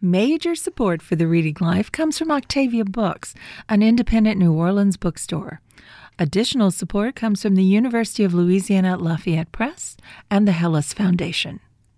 Major support for the Reading Life comes from Octavia Books, an independent New Orleans bookstore. Additional support comes from the University of Louisiana at Lafayette Press and the Hellas Foundation.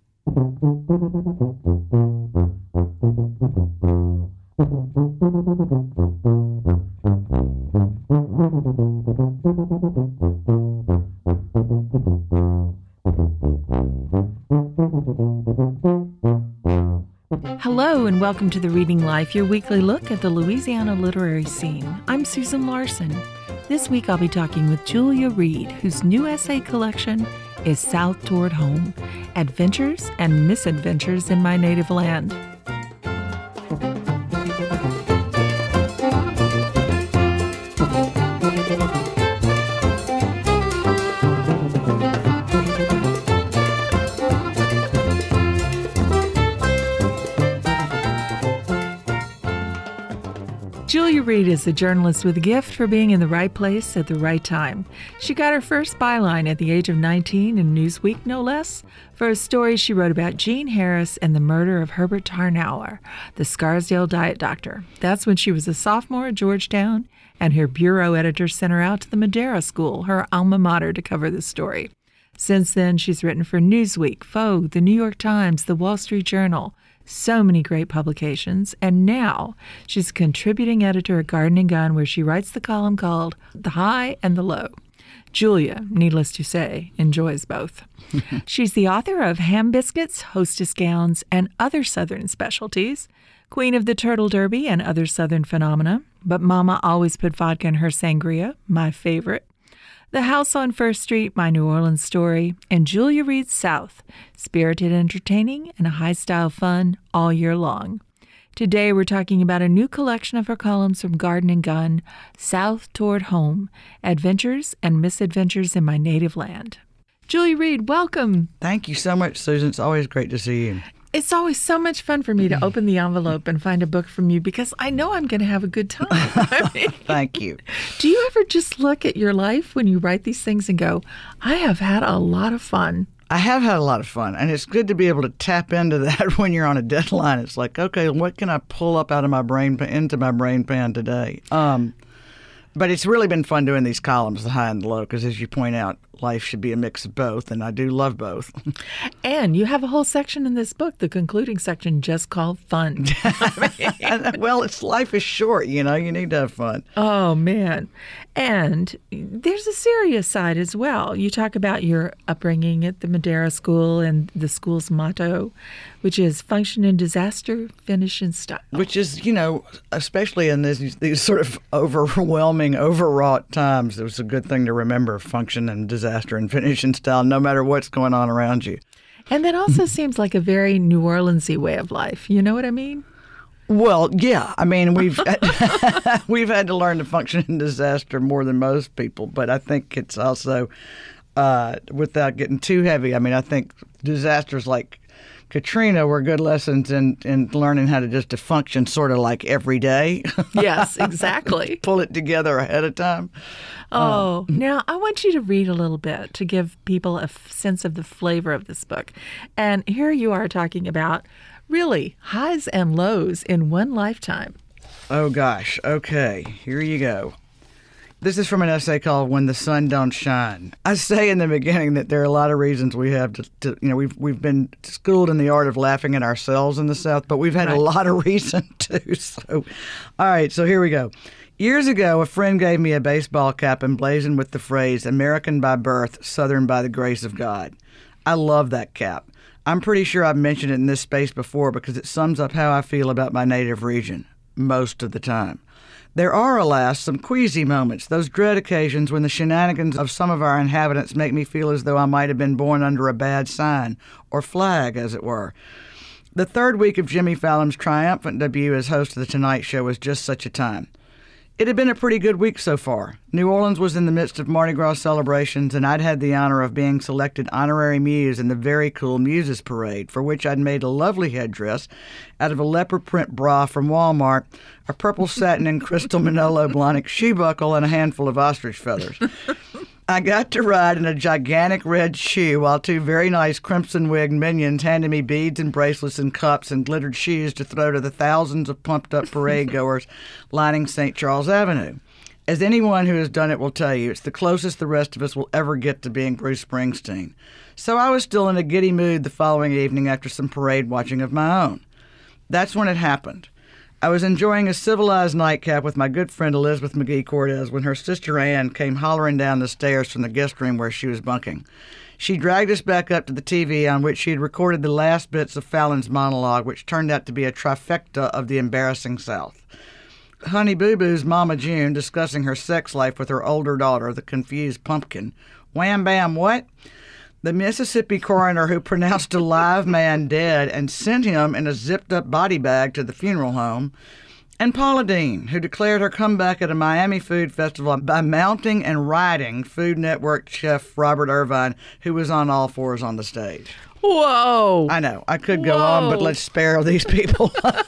Hello and welcome to The Reading Life, your weekly look at the Louisiana literary scene. I'm Susan Larson. This week I'll be talking with Julia Reed, whose new essay collection is South Toward Home, Adventures and Misadventures in My Native Land. Julia Reed is a journalist with a gift for being in the right place at the right time. She got her first byline at the age of 19 in Newsweek, no less, for a story she wrote about Gene Harris and the murder of Herbert Tarnauer, the Scarsdale diet doctor. That's when she was a sophomore at Georgetown, and her bureau editor sent her out to the Madera School, her alma mater, to cover the story. Since then, she's written for Newsweek, Vogue, the New York Times, the Wall Street Journal, so many great publications, and now she's a contributing editor at Garden & Gun, where she writes the column called The High and the Low. Julia, needless to say, enjoys both. She's the author of Ham Biscuits, Hostess Gowns, and Other Southern Specialties, Queen of the Turtle Derby and Other Southern Phenomena, But Mama Always Put Vodka in Her Sangria, my favorite, The House on First Street, My New Orleans Story, and Julia Reed's South, spirited entertaining and a high-style fun all year long. Today we're talking about a new collection of her columns from Garden & Gun, South Toward Home, Adventures and Misadventures in My Native Land. Julia Reed, welcome. Thank you so much, Susan. It's always great to see you. It's always so much fun for me to open the envelope and find a book from you because I know I'm going to have a good time. Thank you. Do you ever just look at your life when you write these things and go, I have had a lot of fun? I have had a lot of fun, and it's good to be able to tap into that when you're on a deadline. It's like, okay, what can I pull up out of my brain, into my brain pan today? But it's really been fun doing these columns, the high and the low, because as you point out, life should be a mix of both, and I do love both. And you have a whole section in this book, the concluding section, just called fun. Well, life is short, you need to have fun. Oh, man. And there's a serious side as well. You talk about your upbringing at the Madera School and the school's motto, which is function in disaster, finish in style. Which is, especially in these sort of overwhelming, overwrought times, it was a good thing to remember, function in disaster and finish in style, no matter what's going on around you. And that also seems like a very New Orleans-y way of life. You know what I mean? Well, yeah. I mean, we've we've had to learn to function in disaster more than most people, but I think it's also, without getting too heavy, I mean, I think disasters like Katrina were good lessons in learning how to function sort of like every day. Yes, exactly. Pull it together ahead of time. Oh, now I want you to read a little bit to give people a sense of the flavor of this book. And here you are talking about really highs and lows in one lifetime. Oh, gosh. Okay, here you go. This is from an essay called When the Sun Don't Shine. I say in the beginning that there are a lot of reasons we have to we've been schooled in the art of laughing at ourselves in the South, but we've had a lot of reason to. So, all right, so here we go. Years ago, a friend gave me a baseball cap emblazoned with the phrase, American by birth, Southern by the grace of God. I love that cap. I'm pretty sure I've mentioned it in this space before because it sums up how I feel about my native region, most of the time. There are, alas, some queasy moments, those dread occasions when the shenanigans of some of our inhabitants make me feel as though I might have been born under a bad sign, or flag, as it were. The third week of Jimmy Fallon's triumphant debut as host of The Tonight Show was just such a time. It had been a pretty good week so far. New Orleans was in the midst of Mardi Gras celebrations, and I'd had the honor of being selected honorary muse in the very cool Muses Parade, for which I'd made a lovely headdress out of a leopard print bra from Walmart, a purple satin and crystal Manolo Blahnik shoe buckle, and a handful of ostrich feathers. I got to ride in a gigantic red shoe while two very nice crimson-wigged minions handed me beads and bracelets and cups and glittered shoes to throw to the thousands of pumped-up parade goers lining St. Charles Avenue. As anyone who has done it will tell you, it's the closest the rest of us will ever get to being Bruce Springsteen. So I was still in a giddy mood the following evening after some parade watching of my own. That's when it happened. I was enjoying a civilized nightcap with my good friend Elizabeth McGee Cortez when her sister Ann came hollering down the stairs from the guest room where she was bunking. She dragged us back up to the TV on which she had recorded the last bits of Fallon's monologue, which turned out to be a trifecta of the embarrassing South. Honey Boo Boo's Mama June discussing her sex life with her older daughter, the confused pumpkin. Wham bam what? The Mississippi coroner who pronounced a live man dead and sent him in a zipped-up body bag to the funeral home, and Paula Deen, who declared her comeback at a Miami food festival by mounting and riding Food Network chef Robert Irvine, who was on all fours on the stage. Whoa. I know. I could go on, but let's spare these people.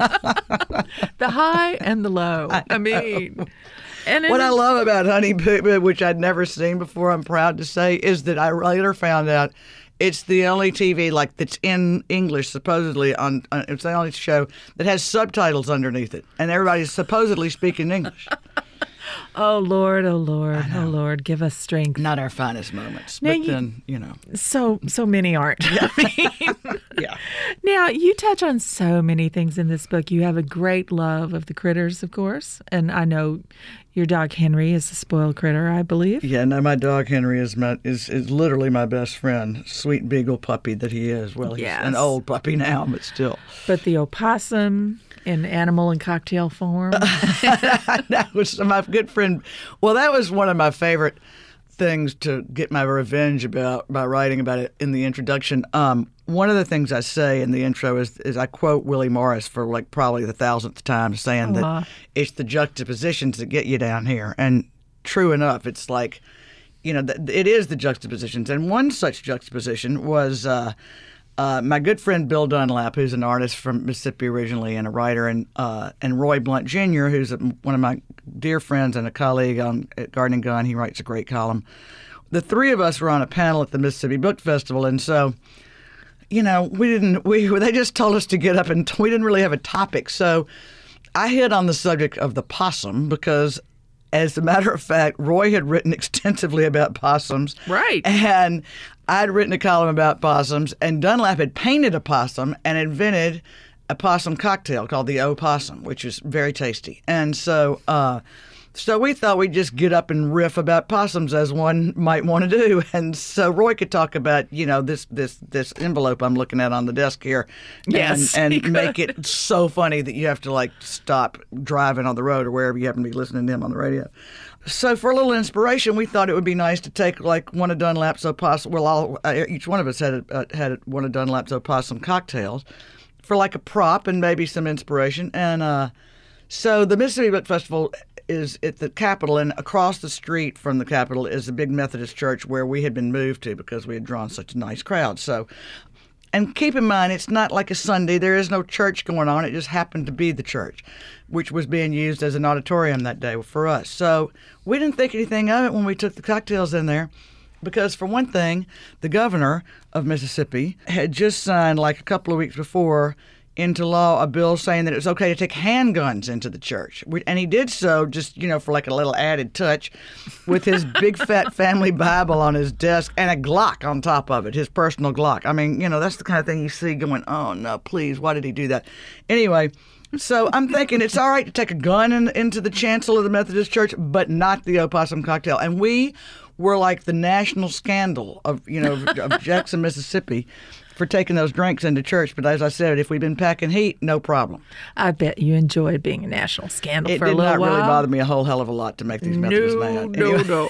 The high and the low. I mean... And what I love about Honey Boo Boo, which I'd never seen before, I'm proud to say, is that I later found out it's the only TV that's in English, supposedly, it's the only show that has subtitles underneath it. And everybody's supposedly speaking English. Oh, Lord, oh, Lord, oh, Lord, give us strength. Not our finest moments, now but then, you know. So many aren't. I mean, yeah. Now, you touch on so many things in this book. You have a great love of the critters, of course, and I know your dog Henry is a spoiled critter, I believe. Yeah, no, my dog Henry is literally my best friend, sweet beagle puppy that he is. Well, he's an old puppy now, but still. But the opossum in animal and cocktail form. That was my good friend. Well, that was one of my favorite things to get my revenge about by writing about it in the introduction. One of the things I say in the intro is I quote Willie Morris for probably the 1,000th time, saying that it's the juxtapositions that get you down here. And true enough, it's like, it is the juxtapositions. And one such juxtaposition was my good friend Bill Dunlap, who's an artist from Mississippi originally and a writer, and Roy Blunt Jr., who's one of my dear friends and a colleague at Garden and Gun. He writes a great column. The three of us were on a panel at the Mississippi Book Festival, and so, they just told us to get up, and we didn't really have a topic. So I hit on the subject of the possum because, as a matter of fact, Roy had written extensively about possums. Right. And I'd written a column about possums, and Dunlap had painted a possum and invented a possum cocktail called the Opossum, which is very tasty. And so we thought we'd just get up and riff about possums as one might want to do. And so Roy could talk about, this envelope I'm looking at on the desk here. Yes. And make it so funny that you have to stop driving on the road or wherever you happen to be listening to him on the radio. So for a little inspiration, we thought it would be nice to take one of Dunlap's opossum. Well, each one of us had one of Dunlap's opossum cocktails for a prop and maybe some inspiration. And so the Mississippi Book Festival is at the Capitol, and across the street from the Capitol is a big Methodist church where we had been moved to because we had drawn such a nice crowd. So, and keep in mind, it's not like a Sunday. There is no church going on. It just happened to be the church, which was being used as an auditorium that day for us. So we didn't think anything of it when we took the cocktails in there because, for one thing, the governor of Mississippi had just signed, a couple of weeks before, into law a bill saying that it was okay to take handguns into the church. And he did so just, for a little added touch with his big fat family Bible on his desk and a Glock on top of it, his personal Glock. I mean, that's the kind of thing you see going, oh, no, please, why did he do that? Anyway, so I'm thinking it's all right to take a gun into the chancel of the Methodist Church, but not the opossum cocktail. And we were like the national scandal of Jackson, Mississippi, for taking those drinks into church. But as I said, if we'd been packing heat, no problem. I bet you enjoyed being a national scandal for a little while. It did not really bother me a whole hell of a lot to make these Methodists mad. No.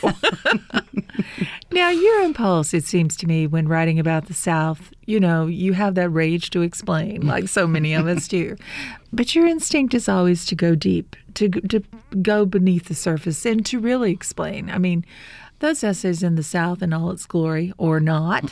Now, your impulse, it seems to me, when writing about the South, you have that rage to explain, like so many of us do. But your instinct is always to go deep, to go beneath the surface and to really explain. I mean, those essays in the South in all its glory, or not,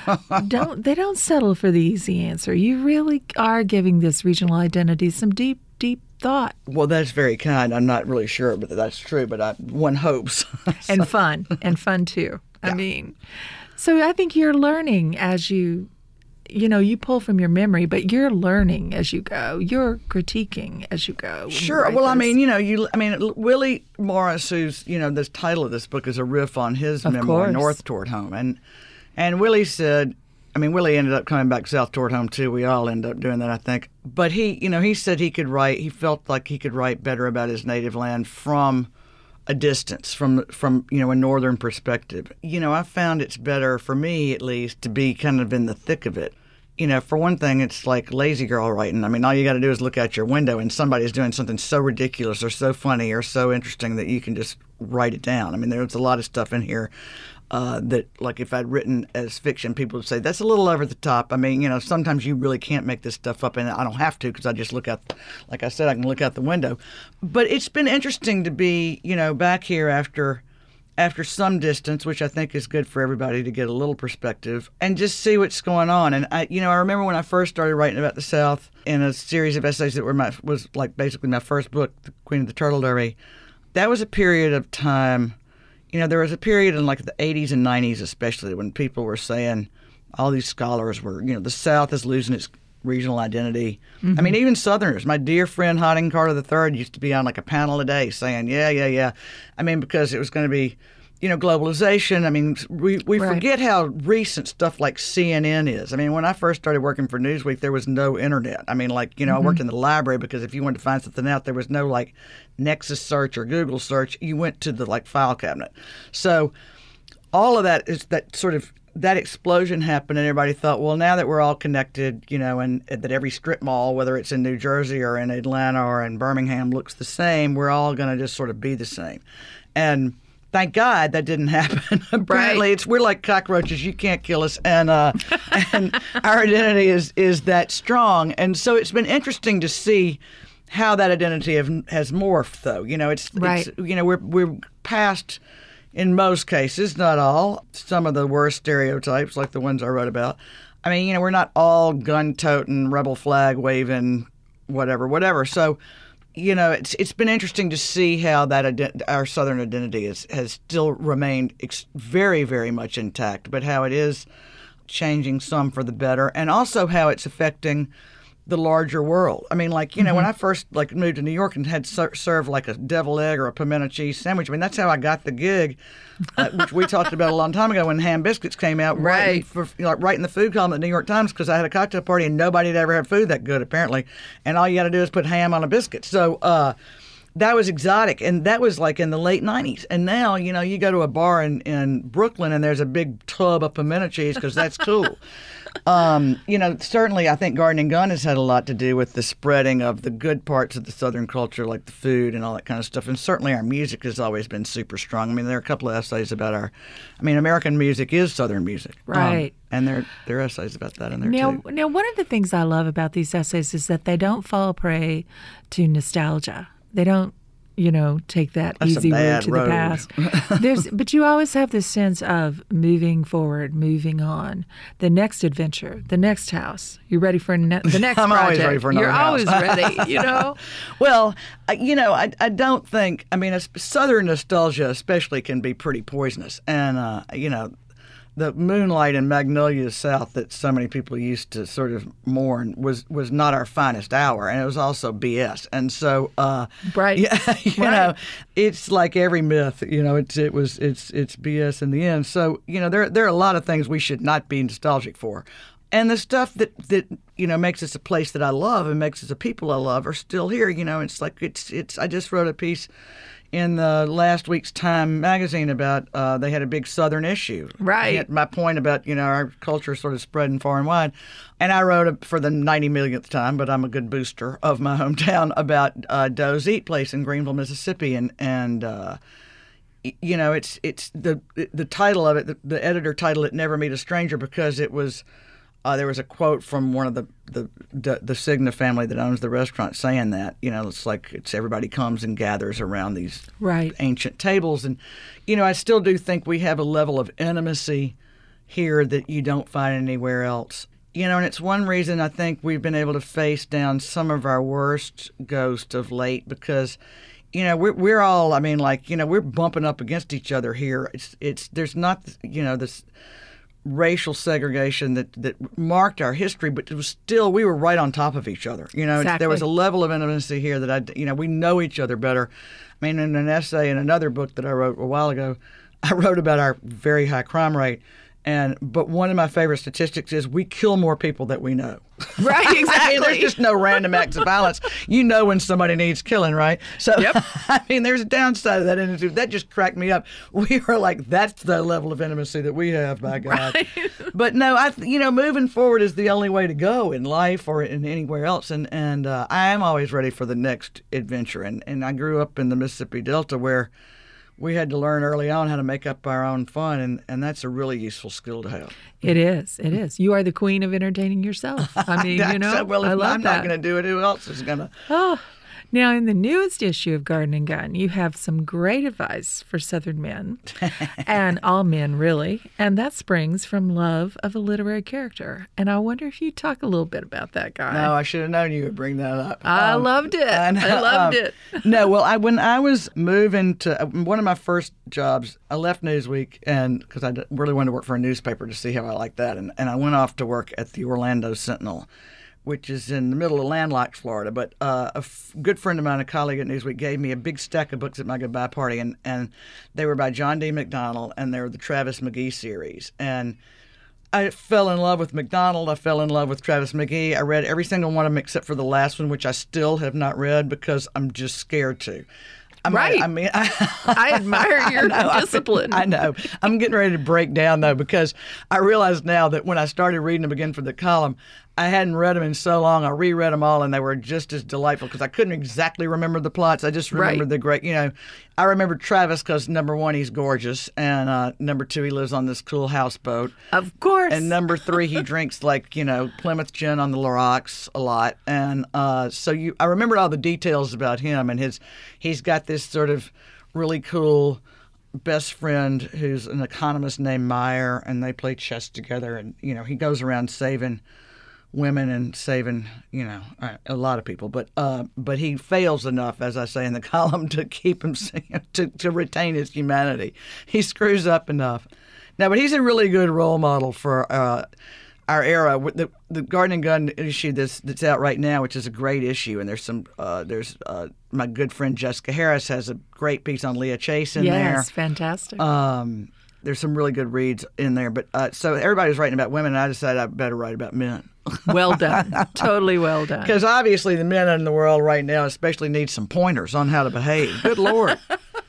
don't settle for the easy answer. You really are giving this regional identity some deep deep thought. Well, that's very kind. I'm not really sure, but that's true. But one hopes. And fun too. Yeah. I mean, so I think you're learning as you pull from your memory, but you're learning as you go. You're critiquing as you go. Sure. Well, Willie Morris, who's, the title of this book is a riff on his memoir, North Toward Home. And Willie said, Willie ended up coming back south toward home too. We all end up doing that, I think. But he said he felt like he could write better about his native land from a distance, from a northern perspective. I found it's better, for me at least, to be kind of in the thick of it. For one thing, it's like lazy girl writing. All you got to do is look out your window and somebody's doing something so ridiculous or so funny or so interesting that you can just write it down. There's a lot of stuff in here that, like, if I'd written as fiction, people would say, that's a little over the top. Sometimes you really can't make this stuff up, and I don't have to because I just look out, like I said, I can look out the window. But it's been interesting to be, back here after some distance, which I think is good for everybody to get a little perspective and just see what's going on. And I remember when I first started writing about the South in a series of essays that was basically my first book, The Queen of the Turtle Derby. That was a period of time. There was a period in like the 80s and 90s especially when people were saying, all these scholars were, the South is losing its regional identity. Mm-hmm. Even Southerners. My dear friend Harding Carter III used to be on like a panel a day saying, yeah. Because it was going to be, globalization. We Right. forget how recent stuff like CNN is. When I first started working for Newsweek, there was no internet. I worked in the library because if you wanted to find something out, there was no like Nexus search or Google search. You went to the like file cabinet. So all of that is that explosion happened, and everybody thought, well, now that we're all connected, and that every strip mall, whether it's in New Jersey or in Atlanta or in Birmingham, looks the same, we're all going to just sort of be the same. And thank God that didn't happen. Apparently, we're like cockroaches. You can't kill us, and our identity is that strong. And so it's been interesting to see how that identity has morphed, though. We're past, in most cases, not all, some of the worst stereotypes, like the ones I wrote about. We're not all gun-toting, rebel flag waving, whatever. So, it's been interesting to see how that our Southern identity has still remained very, very much intact, but how it is changing some for the better, and also how it's affecting the larger world. When I first moved to New York and had served like a deviled egg or a pimento cheese sandwich, that's how I got the gig, which we talked about a long time ago when ham biscuits came out, right in the food column at the New York Times, because I had a cocktail party and nobody had ever had food that good apparently, and all you got to do is put ham on a biscuit. So that was exotic, and that was like in the late 90s. And now, you go to a bar in Brooklyn and there's a big tub of pimento cheese because that's cool. Certainly I think Garden and Gun has had a lot to do with the spreading of the good parts of the Southern culture, like the food and all that kind of stuff. And certainly our music has always been super strong. There are a couple of essays about American music is Southern music. Right. And there are essays about that in there, too. Now, one of the things I love about these essays is that they don't fall prey to nostalgia. They don't, take that That's easy a bad road to road. the past. But you always have this sense of moving forward, moving on, the next adventure, the next house. You ready for the next project? I'm always ready for another house. You're always ready, Well, I don't think, Southern nostalgia especially can be pretty poisonous. And, the moonlight and magnolia South that so many people used to sort of mourn was not our finest hour, and it was also BS. And so, right, it's like every myth, it's BS in the end. So, there are a lot of things we should not be nostalgic for, and the stuff that makes us a place that I love and makes us a people I love are still here. It's like it's. I just wrote a piece in the last week's Time magazine about they had a big Southern issue. Right. My point about, our culture sort of spreading far and wide. And I wrote for the 90 millionth time, but I'm a good booster of my hometown, about Doe's Eat Place in Greenville, Mississippi. And it's the title of it, the editor titled it Never Meet a Stranger, because it was there was a quote from one of the Cigna family that owns the restaurant saying that, it's everybody comes and gathers around these ancient tables. And, I still do think we have a level of intimacy here that you don't find anywhere else. And it's one reason I think we've been able to face down some of our worst ghosts of late because, we're all, we're bumping up against each other here. There's not, this racial segregation that marked our history, but it was still, we were right on top of each other. Exactly. There was a level of intimacy here that we know each other better. In an essay in another book that I wrote a while ago, I wrote about our very high crime rate. But one of my favorite statistics is we kill more people that we know. Right, exactly. There's just no random acts of violence. You know when somebody needs killing, right? So, yep. There's a downside of that. And that just cracked me up. We are like, that's the level of intimacy that we have, by God. Right. But no, moving forward is the only way to go in life or in anywhere else. And I am always ready for the next adventure. And I grew up in the Mississippi Delta where we had to learn early on how to make up our own fun, and that's a really useful skill to have. It is. It is. You are the queen of entertaining yourself. Well, I love I'm not going to do it. Who else is going to? Oh. Now, in the newest issue of Garden and Gun, you have some great advice for Southern men, and all men, really, and that springs from love of a literary character. And I wonder if you'd talk a little bit about that guy. No, I should have known you would bring that up. I loved it. I loved it. No, well, when I was moving to one of my first jobs, I left Newsweek because I really wanted to work for a newspaper to see how I liked that, and I went off to work at the Orlando Sentinel, which is in the middle of landlocked Florida. But good friend of mine, a colleague at Newsweek, gave me a big stack of books at my goodbye party, and they were by John D. MacDonald, and they were the Travis McGee series. And I fell in love with MacDonald. I fell in love with Travis McGee. I read every single one of them except for the last one, which I still have not read because I'm just scared to. Right. I admire your discipline. I know. I'm getting ready to break down, though, because I realize now that when I started reading them again for the column, I hadn't read them in so long. I reread them all, and they were just as delightful because I couldn't exactly remember the plots. I just remembered the great, I remember Travis because, number one, he's gorgeous, and number two, he lives on this cool houseboat. Of course. And number three, he drinks Plymouth gin on the Lorax a lot. And I remembered all the details about him, and he's got this sort of really cool best friend who's an economist named Meyer, and they play chess together, and he goes around saving women and saving a lot of people, but he fails enough, as I say in the column, to keep him to retain his humanity. He screws up enough. Now, but he's a really good role model for our era. The Garden and Gun issue that's out right now, which is a great issue, and there's my good friend Jessica Harris has a great piece on Leah Chase in there. Yes, fantastic. There's some really good reads in there, but so everybody's writing about women, and I decided I better write about men. Well done. Totally well done. Because obviously the men in the world right now especially need some pointers on how to behave. Good Lord.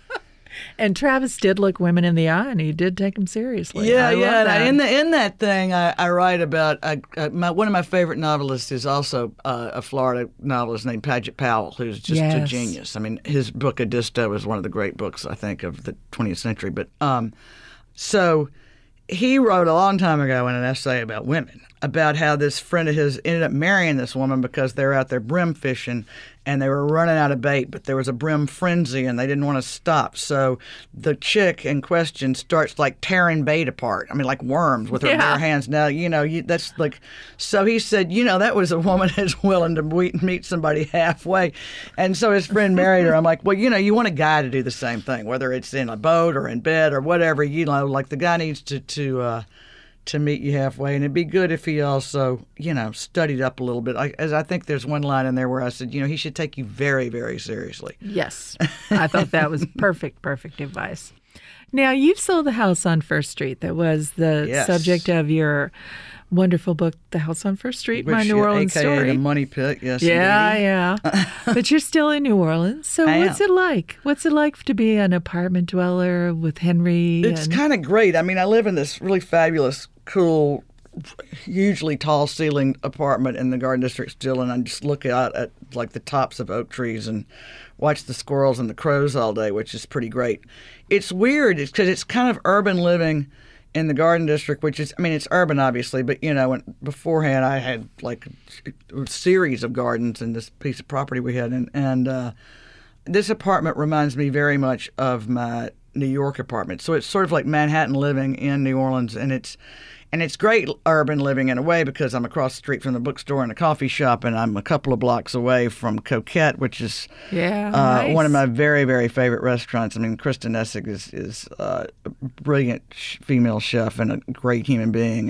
And Travis did look women in the eye, and he did take them seriously. Yeah. That. In that thing, I write about one of my favorite novelists is also a Florida novelist named Paget Powell, who's just a genius. His book Edisto is one of the great books, I think, of the 20th century. But so he wrote a long time ago in an essay about women, about how this friend of his ended up marrying this woman because they were out there brim fishing and they were running out of bait, but there was a brim frenzy and they didn't want to stop. So the chick in question starts tearing bait apart. Like worms with her bare hands. Now, that's so he said, that was a woman who's willing to meet somebody halfway. And so his friend married her. I'm like, well, you want a guy to do the same thing, whether it's in a boat or in bed or whatever, the guy needs to meet you halfway, and it'd be good if he also, studied up a little bit. I think there's one line in there where I said, he should take you very, very seriously. Yes, I thought that was perfect advice. Now, you've sold the house on First Street that was the subject of your wonderful book, The House on First Street, My New Orleans AKA Story. The Money Pit, yes. Yeah. But you're still in New Orleans. So what's it like? What's it like to be an apartment dweller with Henry? It's kind of great. I live in this really fabulous, cool, hugely tall ceilinged apartment in the Garden District still, and I just look out at the tops of oak trees and watch the squirrels and the crows all day, which is pretty great. It's weird because it's kind of urban living in the Garden District, which is, it's urban obviously, but beforehand I had a series of gardens in this piece of property we had, and this apartment reminds me very much of my New York apartment. So it's sort of like Manhattan living in New Orleans, and And it's great urban living in a way because I'm across the street from the bookstore and the coffee shop, and I'm a couple of blocks away from Coquette, which is nice. one of my very, very favorite restaurants. I mean, Kristen Essig is a brilliant female chef and a great human being,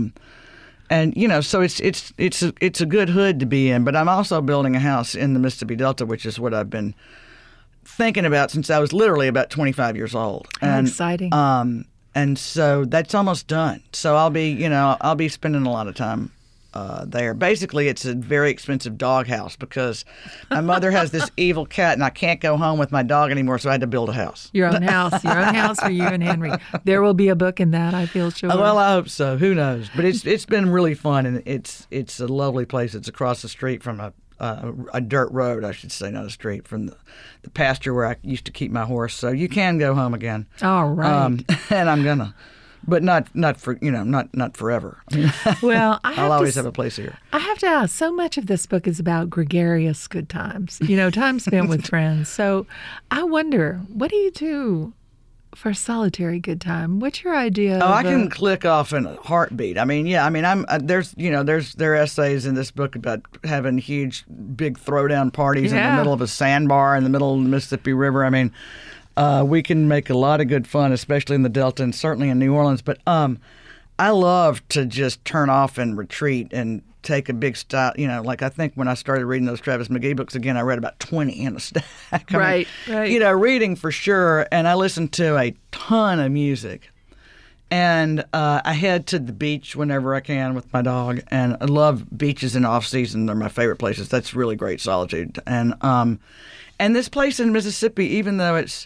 and you know, so it's a good hood to be in. But I'm also building a house in the Mississippi Delta, which is what I've been thinking about since I was literally about 25 years old. And, exciting. And so that's almost done. So I'll be spending a lot of time there. Basically, it's a very expensive dog house because my mother has this evil cat, and I can't go home with my dog anymore, so I had to build a house. Your own house for you and Henry. There will be a book in that, I feel sure. Well, I hope so. Who knows? But it's been really fun, and it's a lovely place. It's across the street from a dirt road, I should say, not a street, from the pasture where I used to keep my horse. So you can go home again. All right. And I'm gonna, but not for not forever. I mean, well, I'll always have a place here. I have to ask. So much of this book is about gregarious good times. Time spent with friends. So I wonder, what do you do for a solitary good time? What's your idea? I can click off in a heartbeat. I mean, there are essays in this book about having huge, big throwdown parties in the middle of a sandbar in the middle of the Mississippi River. I mean, we can make a lot of good fun, especially in the Delta and certainly in New Orleans. But I love to just turn off and retreat and take a big style. Like I think when I started reading those Travis McGee books again, I read about 20 in a stack. Right. Reading for sure. And I listened to a ton of music. And I head to the beach whenever I can with my dog. And I love beaches in off season. They're my favorite places. That's really great solitude. And this place in Mississippi, even though it's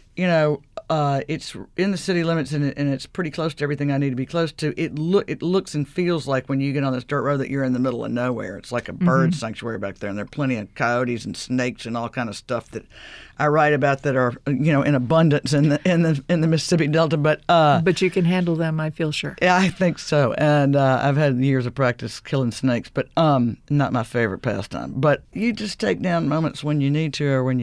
it's in the city limits and it's pretty close to everything I need to be close to. It looks and feels like when you get on this dirt road that you're in the middle of nowhere. It's like a bird sanctuary back there, and there are plenty of coyotes and snakes and all kind of stuff that I write about that are in abundance in the Mississippi Delta. But you can handle them, I feel sure. Yeah, I think so. And I've had years of practice killing snakes, but not my favorite pastime. But you just take down moments when you need to or when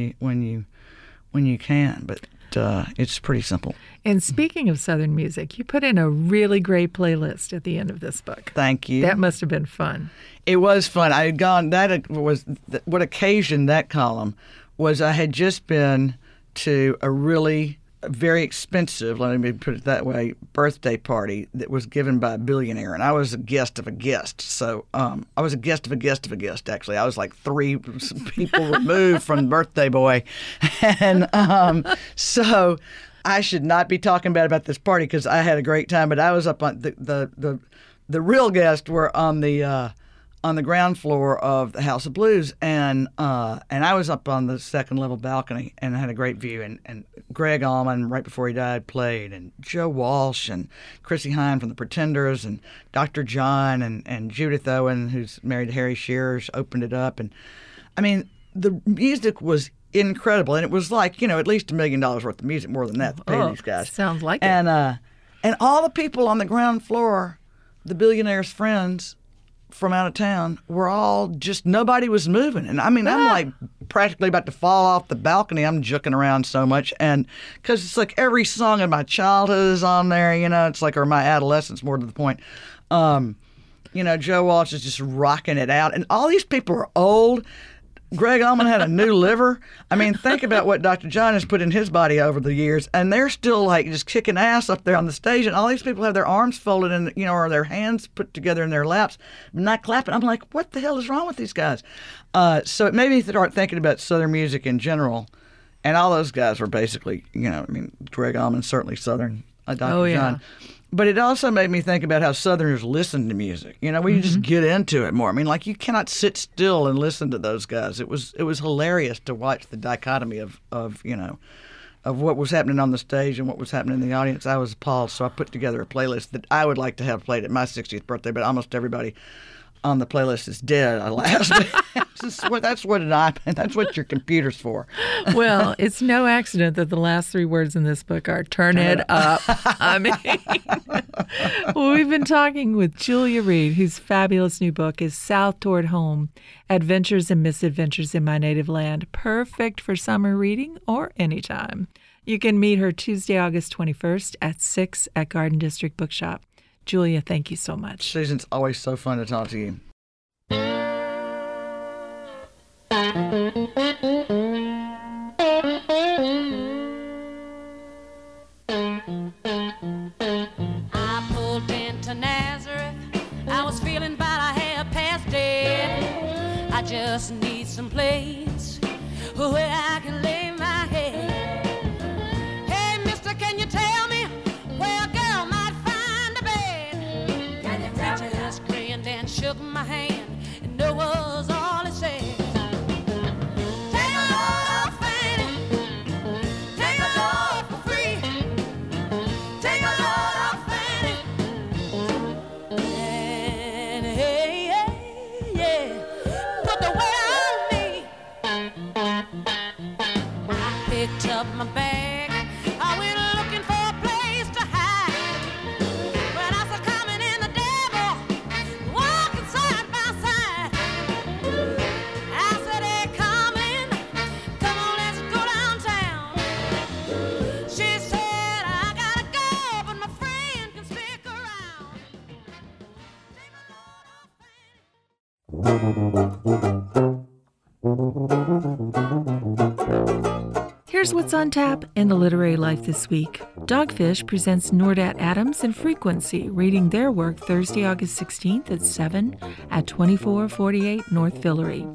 you can. But it's pretty simple. And speaking of Southern music, you put in a really great playlist at the end of this book. Thank you. That must have been fun. It was fun. I had gone. What occasioned that column was I had just been to a really very expensive, let me put it that way, birthday party that was given by a billionaire, and I was a guest of a guest. So I was a guest of a guest of a guest, actually. I was like 3 people removed from Birthday Boy. And so I should not be talking bad about this party because I had a great time, but I was up on the real guests were on the ground floor of the House of Blues, and I was up on the second level balcony and had a great view. And Greg Allman, right before he died, played, and Joe Walsh and Chrissie Hynde from the Pretenders, and Dr. John and Judith Owen, who's married to Harry Shearer, opened it up. And I mean, the music was incredible, and it was like at least $1 million worth of music, more than that, to pay these guys. Sounds like it. And all the people on the ground floor, the billionaire's friends from out of town, were all just, nobody was moving. And I mean, I'm like practically about to fall off the balcony. I'm juking around so much. And because it's like every song of my childhood is on there, it's like, or my adolescence, more to the point. Joe Walsh is just rocking it out. And all these people are old. Greg Allman had a new liver. I mean, think about what Dr. John has put in his body over the years, and they're still like just kicking ass up there on the stage, and all these people have their arms folded and or their hands put together in their laps, not clapping. I'm like, what the hell is wrong with these guys? So it made me start thinking about Southern music in general, and all those guys were basically, Greg Allman certainly Southern, Dr. John. But it also made me think about how Southerners listen to music. We just get into it more. I mean, like, you cannot sit still and listen to those guys. It was hilarious to watch the dichotomy of what was happening on the stage and what was happening in the audience. I was appalled, so I put together a playlist that I would like to have played at my 60th birthday, but almost everybody on the playlist is dead, alas. That's what your computer's for. Well, it's no accident that the last 3 words in this book are "turn it up." I mean, well, we've been talking with Julia Reed, whose fabulous new book is South Toward Home: Adventures and Misadventures in My Native Land. Perfect for summer reading or anytime. You can meet her Tuesday, August 21st at 6 at Garden District Bookshop. Julia, thank you so much. Susan, it's always so fun to talk to you. I pulled into Nazareth. I was feeling about a half past dead. I just need some place where I can lay my head. Hey, mister, can you tell me where a girl might find a bed? Can you tell me? He just grinned and shook my hand, and no was all he said. Take a load, Fanny. Take a load for free. Take a load, Fanny. And hey, hey, yeah, put the weight on me. I picked up my bag. I went looking for a place to hide. When I saw coming in the devil, walking side by side. I said, hey, Carmen, come on, let's go downtown. She said, I gotta go, but my friend can stick around. Take a load of Fanny. Here's what's on tap in the literary life this week. Dogfish presents Nordat Adams and Frequency, reading their work Thursday, August 16th at 7 at 2448 North Villery.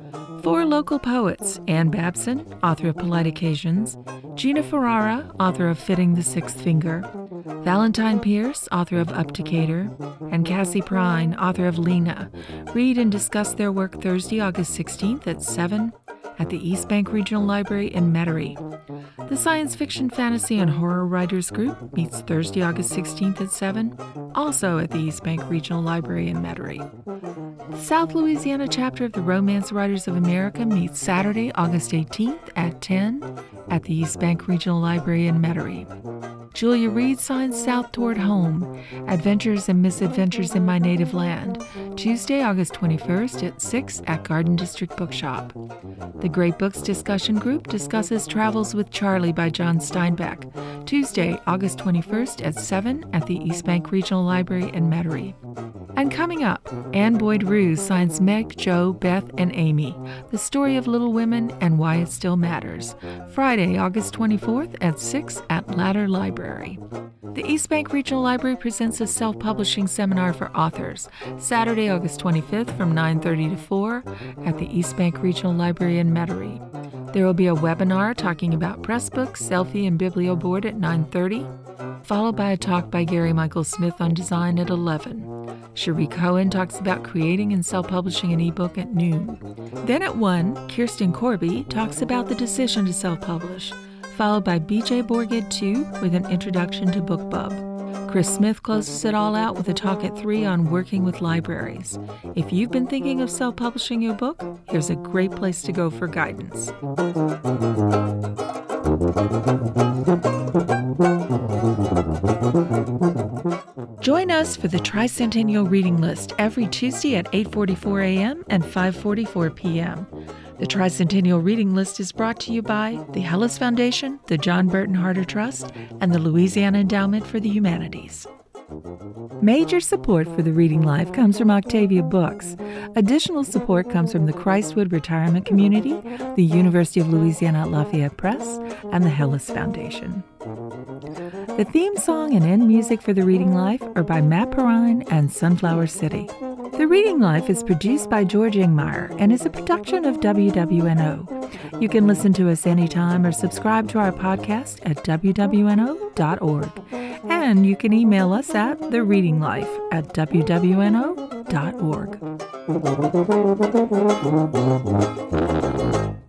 4 local poets, Anne Babson, author of Polite Occasions, Gina Ferrara, author of Fitting the Sixth Finger, Valentine Pierce, author of Up to Cater, and Cassie Prine, author of Lena, read and discuss their work Thursday, August 16th at 7 at the East Bank Regional Library in Metairie. The Science Fiction, Fantasy, and Horror Writers Group meets Thursday, August 16th at 7, also at the East Bank Regional Library in Metairie. The South Louisiana chapter of the Romance Writers of America meets Saturday, August 18th at 10 at the East Bank Regional Library in Metairie. Julia Reed signs South Toward Home, Adventures and Misadventures in My Native Land, Tuesday, August 21st at 6 at Garden District Bookshop. The Great Books Discussion Group discusses Travels with Charlie by John Steinbeck, Tuesday, August 21st at 7 at the East Bank Regional Library in Metairie. And coming up, Anne Boyd Ruse signs Meg, Jo, Beth, and Amy, The Story of Little Women and Why It Still Matters, Friday, August 24th at 6 at Ladder Library. The East Bank Regional Library presents a self-publishing seminar for authors, Saturday, August 25th from 9:30 to 4 at the East Bank Regional Library in Metairie. There will be a webinar talking about Pressbooks, Selfie, and Biblioboard at 9:30, followed by a talk by Gary Michael Smith on design at 11. Cherie Cohen talks about creating and self-publishing an ebook at noon. Then at 1, Kirsten Corby talks about the decision to self-publish, followed by BJ Borgid 2 with an introduction to BookBub. Chris Smith closes it all out with a talk at 3 on working with libraries. If you've been thinking of self-publishing your book, here's a great place to go for guidance. Join us for the Tricentennial Reading List every Tuesday at 8:44 a.m. and 5:44 p.m. The Tricentennial Reading List is brought to you by the Hellis Foundation, the John Burton Harder Trust, and the Louisiana Endowment for the Humanities. Major support for the Reading Life comes from Octavia Books. Additional support comes from the Christwood Retirement Community, the University of Louisiana at Lafayette Press, and the Hellis Foundation. The theme song and end music for The Reading Life are by Matt Perrine and Sunflower City. The Reading Life is produced by George Ingmeyer and is a production of WWNO. You can listen to us anytime or subscribe to our podcast at wwno.org. And you can email us at thereadinglife@wwno.org.